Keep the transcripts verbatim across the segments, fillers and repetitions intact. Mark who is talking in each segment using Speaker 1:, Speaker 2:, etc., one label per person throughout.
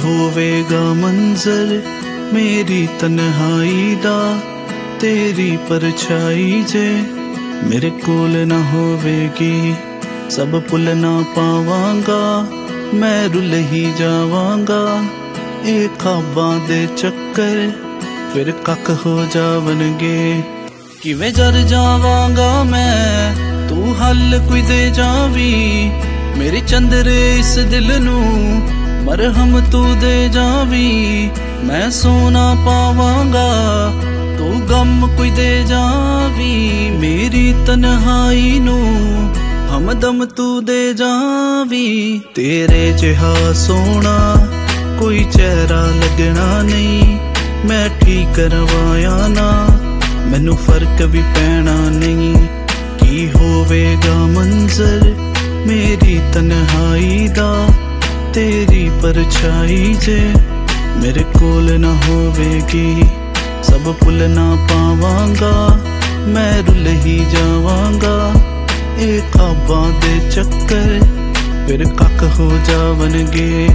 Speaker 1: ਹੋਵੇਗਾ ਮੰਜ਼ਰ ਮੇਰੀ ਤਨਹਾਈ ਦਾ, ਤੇਰੀ ਪਰਛਾਈ ਜੇ ਮੇਰੇ ਕੋਲ ਨਾ ਹੋਵੇਗੀ। ਸਭ ਭੁੱਲ ਨਾ ਪਾਵਾਂਗਾ, ਮੈਂ ਰੁੱਲ ਹੀ ਜਾਵਾਂਗਾ। ਇਹ ਖਾਬਾਂ ਦੇ ਚੱਕਰ ਫਿਰ ਕੱਖ ਹੋ ਜਾਵਣਗੇ। ਕਿਵੇਂ ਜਰ ਜਾਵਾਂਗਾ ਮੈਂ, ਤੂੰ ਹੱਲ ਕੋਈ ਦੇ ਜਾਵੀਂ। ਮੇਰੀ ਚੰਦਰੇ ਇਸ ਦਿਲ ਨੂੰ ਮਰਹਮ ਤੂੰ ਦੇ ਜਾਵੀਂ। ਮੈਂ ਸੋਨਾ ਪਾਵਾਂਗਾ, ਤੂੰ ਗਮ ਕੋਈ ਦੇ ਜਾਵੀਂ। ਮੇਰੀ ਤਨਹਾਈ ਨੂੰ ਹਮਦਮ ਤੂੰ ਦੇ ਜਾਵੀਂ। ਤੇਰੇ ਜਿਹਾ ਸੋਹਣਾ ਕੋਈ ਚਿਹਰਾ ਲੱਗਣਾ ਨਹੀਂ, ਮੈਂ ਠੀਕ ਕਰਵਾਇਆ ਨਾ, ਮੈਨੂੰ ਫਰਕ ਵੀ ਪੈਣਾ ਨਹੀਂ। ਕੀ ਹੋਵੇਗਾ ਮੰਜ਼ਰ ਮੇਰੀ ਤਨਹਾਈ ਦਾ, ਤੇਰੀ ਪਰਛਾਈ ਜੇ ਮੇਰੇ ਕੋਲ ਨਾ ਹੋਵੇਗੀ। ਸਭ ਭੁੱਲ ਨਾ ਪਾਵਾਂਗਾ, ਮੈਂ ਰੁੱਲ ਹੀ ਜਾਵਾਂਗਾ। ਇਹ ਖਾਬਾਂ ਦੇ ਚੱਕਰ ਫਿਰ ਕੱਖ ਹੋ ਜਾਵਣਗੇ।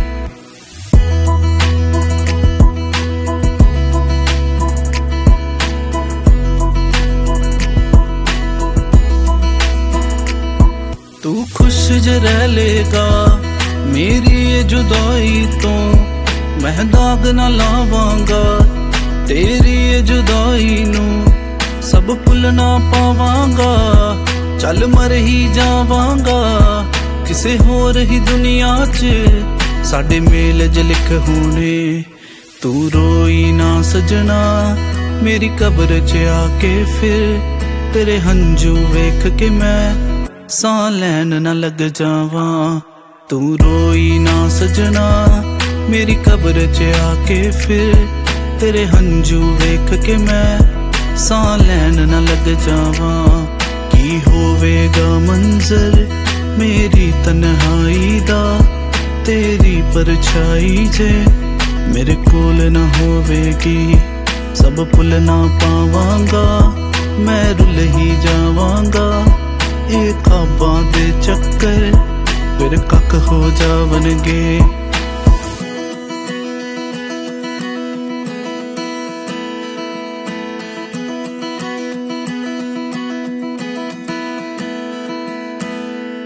Speaker 1: ਤੂੰ ਖੁਸ਼ ਜ ਰਹਿ ਲੇਗਾ ਮੇਰੀ ਇਹ ਜੁਦਾਈ ਤੋਂ, ਮੈਂ ਦਾਗ ਨਾ ਲਾਵਾਂਗਾ ਤੇਰੀ ਇਹ ਜੁਦਾਈ ਨੂੰ। ਸਭ ਭੁੱਲ ਨਾ ਪਾਵਾਂਗਾ, ਚੱਲ ਮਰ ਹੀ ਜਾਵਾਂਗਾ। ਕਿਸੇ ਹੋਰ ਹੀ ਦੁਨੀਆ 'ਚ ਸਾਡੇ ਮੇਲ ਜ ਲਿਖ ਹੋਣੇ। ਤੂੰ ਰੋਈ ਨਾ ਸਜਣਾ ਮੇਰੀ ਕਬਰ 'ਚ ਆ ਕੇ, ਫਿਰ ਤੇਰੇ ਹੰਝੂ ਵੇਖ ਕੇ ਮੈਂ ਸਾਹ ਲੈਣ ਨਾ ਲੱਗ ਜਾਵਾਂ। ਤੂੰ ਰੋਈ ਨਾ ਸਜਣਾ ਮੇਰੀ ਕਬਰ 'ਚ ਆ ਕੇ, ਫਿਰ ਤੇਰੇ ਹੰਝੂ ਵੇਖ ਕੇ ਮੈਂ ਸਾਹ ਲੈਣ ਨਾ ਲੱਗ ਜਾਵਾਂ। ਕੀ ਹੋਵੇਗਾ ਮੰਜ਼ਰ ਮੇਰੀ ਤਨਹਾਈ ਦਾ, ਤੇਰੀ ਪਰਛਾਈ ਜੇ ਮੇਰੇ ਕੋਲ ਨਾ ਹੋਵੇਗੀ। ਸਭ ਭੁੱਲ ਨਾ ਪਾਵਾਂਗਾ, ਮੈਂ ਰੁੱਲ ਹੀ ਜਾਵਾਂਗਾ। ਇਹ ਖਾਬਾਂ ਦੇ ਚੱਕਰ ਫਿਰ ਕੱਖ ਹੋ ਜਾਵਣਗੇ।